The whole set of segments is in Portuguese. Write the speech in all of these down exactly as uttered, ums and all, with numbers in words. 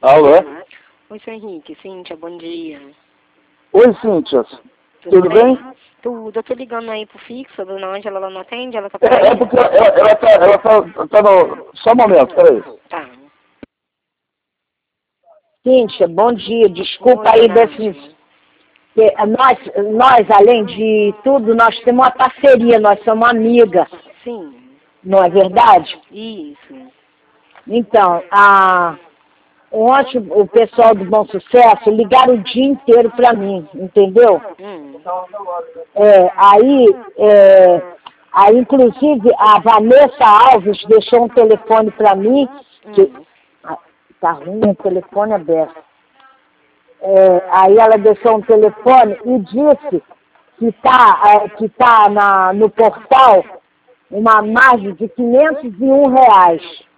Alô? Oi, seu Henrique. Cíntia, bom dia. Oi, Cíntia. Tudo, Tudo bem? bem? Tudo. Eu tô ligando aí pro fixo, a dona Ângela, ela não atende? Ela tá por É, aí? é porque ela, ela tá, ela tá, tá no... Só um momento, peraí. Tá. Cíntia, bom dia. Desculpa Oi, aí dona desses... Ângela. que Nós, nós, além de tudo, nós temos uma parceria, nós somos amigas, Sim. não é verdade? Isso. Então, a... ontem o pessoal do Bom Sucesso ligaram o dia inteiro para mim, entendeu? Hum. É, aí, é, aí, inclusive, a Vanessa Alves deixou um telefone para mim, que Hum. ah, tá ruim o telefone aberto. É, aí ela deixou um telefone e disse que está é, que tá na, no portal uma margem de quinhentos e um reais.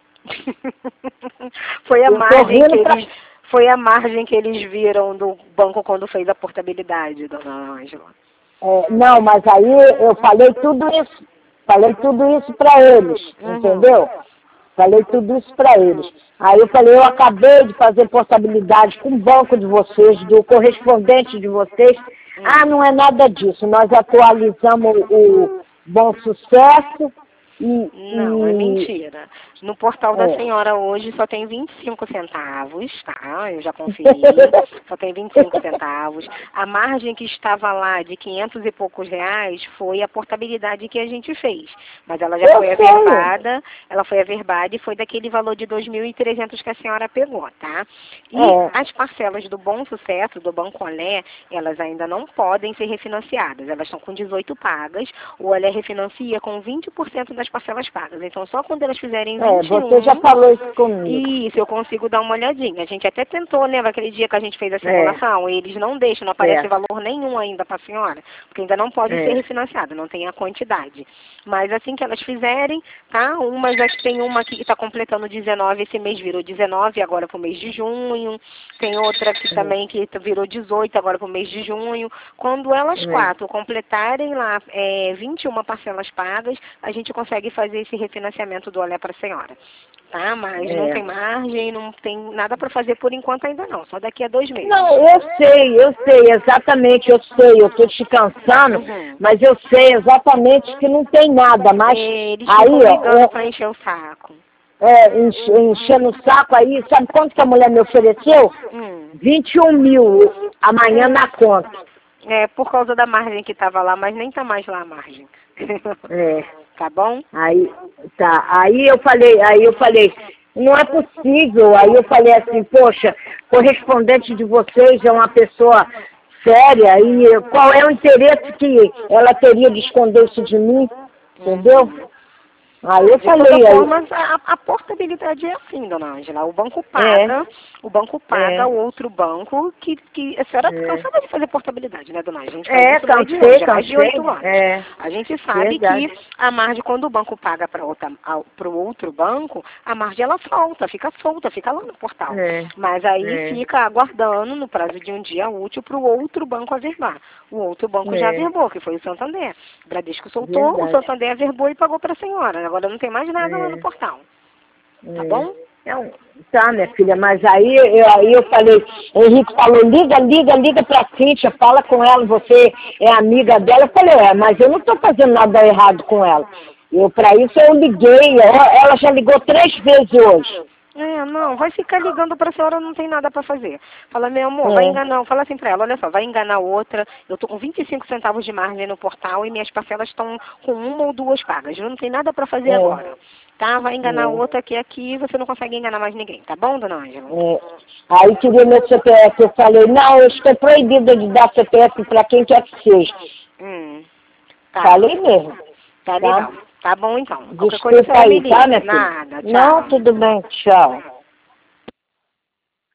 Foi a Eu tô margem que rindo pra... eles... Foi a margem que eles viram do banco quando fez a portabilidade, dona Ângela. É, não, mas aí eu falei tudo isso, falei tudo isso para eles, Uhum. entendeu? Falei tudo isso para eles. Aí eu falei, eu acabei de fazer portabilidade com o banco de vocês, do correspondente de vocês. Ah, não é nada disso. Nós atualizamos o Bom Sucesso e... Não, é e mentira. No portal da é. senhora hoje só tem vinte e cinco centavos, tá? Eu já conferi. Só tem vinte e cinco centavos. A margem que estava lá de quinhentos e poucos reais foi a portabilidade que a gente fez. Mas ela já Eu foi sei. averbada, ela foi averbada e foi daquele valor de dois mil e trezentos que a senhora pegou, tá? E É. as parcelas do Bom Sucesso, do Banco Olé, elas ainda não podem ser refinanciadas. Elas estão com dezoito pagas. O Olé refinancia com vinte por cento das parcelas pagas. Então, só quando elas fizerem É, vinte e um... você já falou isso comigo. Isso, eu consigo dar uma olhadinha. A gente até tentou, lembra aquele dia que a gente fez a É. simulação? Eles não deixam, não aparece É. valor nenhum ainda para a senhora, porque ainda não pode É. ser refinanciado, não tem a quantidade. Mas assim que elas fizerem, tá? Umas aqui, tem uma aqui que está completando dezenove, esse mês virou dezenove, agora para o mês de junho. Tem outra aqui também que virou dezoito, agora para o mês de junho. Quando elas É. quatro completarem lá é, vinte e uma parcelas pagas, a gente consegue fazer esse refinanciamento do Olé para a senhora. Tá? Mas É. não tem margem, não tem nada para fazer por enquanto ainda não, só daqui a dois meses. Não, eu sei, eu sei, exatamente, eu sei, eu estou te cansando, Uhum. mas eu sei exatamente que não tem nada, mas Eles aí, ficam ligando ó, para encher o saco. é, enche- enchendo o saco aí, sabe quanto que a mulher me ofereceu? Hum. vinte e um mil amanhã na conta. É, por causa da margem que estava lá, mas nem tá mais lá a margem. É. Tá bom? Aí, tá, aí eu falei, aí eu falei, não é possível, aí eu falei assim, poxa, correspondente de vocês é uma pessoa séria, e qual é o interesse que ela teria de esconder isso de mim, entendeu? Aí eu De toda falei, aí, forma, a, a portabilidade é assim, dona Ângela. O banco paga, é, o banco paga é, o outro banco que, que a senhora é, cansada de fazer portabilidade, né, dona Ângela? A gente faz é, isso não é de cansei, hoje, há mais de oito cansei, anos. é, A gente sabe verdade. que a margem, quando o banco paga para o outro banco, a margem ela solta, fica solta, fica lá no portal. É, Mas aí é, fica aguardando no prazo de um dia útil para o outro banco averbar. O outro banco já é, averbou, que foi o Santander. O Bradesco soltou, o verdade, Santander averbou e pagou para a senhora. Agora não tem mais nada lá no é, portal. Tá é. bom? Então, tá, minha filha, mas aí eu, aí eu falei, Henrique falou, liga, liga, liga pra Cíntia, fala com ela, você é amiga dela. Eu falei, é, mas eu não tô fazendo nada errado com ela. Eu, pra isso eu liguei, ela ela já ligou três vezes hoje. É, não, vai ficar ligando pra senhora, não tem nada pra fazer. Fala, meu amor, vai É, enganar, fala assim pra ela, olha só, vai enganar outra, eu tô com vinte e cinco centavos de margem no portal e minhas parcelas estão com uma ou duas pagas, não tem nada pra fazer é, agora. Tá? Vai enganar é, outra que aqui você não consegue enganar mais ninguém, tá bom, dona Ângela? é. Aí queria meu C P F, eu falei, não, eu estou proibida de dar C P F pra quem quer que seja. Hum, tá. Falei mesmo, Tá tá? legal. Tá bom então. Qualquer coisa a Desculpa senhora me aí, tá, liga. minha filha? Nada, Não, tchau. tudo bem, tchau.